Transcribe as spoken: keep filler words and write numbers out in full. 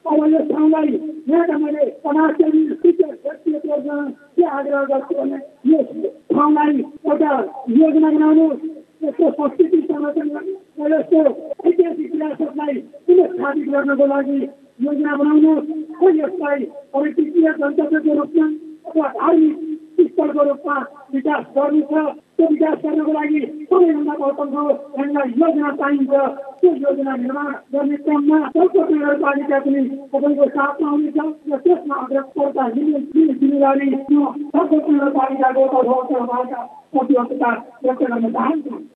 अब यो ठाउँलाई यहाँका मैले समाजसेवी शिक्षक व्यक्तित्वमा के आग्रह गर्छु भने यो ठाउँलाई एउटा योजना बनाउनु, यसको संस्कृति संरक्षण गर्नु र यसको ऐतिहासिक विरासतलाई पुनर्स्थापित गर्नको लागि योजना बनाउनु र यसलाई पर्यटकीय गन्तव्यको रूपमा अथवा धार्मिक स्थलको रूपमा विकास गर्नु छ। त्यो विकास गर्नको लागि सबैभन्दा महत्त्वपूर्ण हामीलाई योजना चाहिन्छ। त्यो योजना निर्माण गर्ने क्रममा कलकत्ता नगरपालिका पनि तपाईँको साथमा आउनेछ र त्यसमा अग्रसरता लिने जिम्मेवारी कलकत्ता नगरपालिकाको तर्फबाट प्रतिबद्धता व्यक्त गर्न चाहन्छु।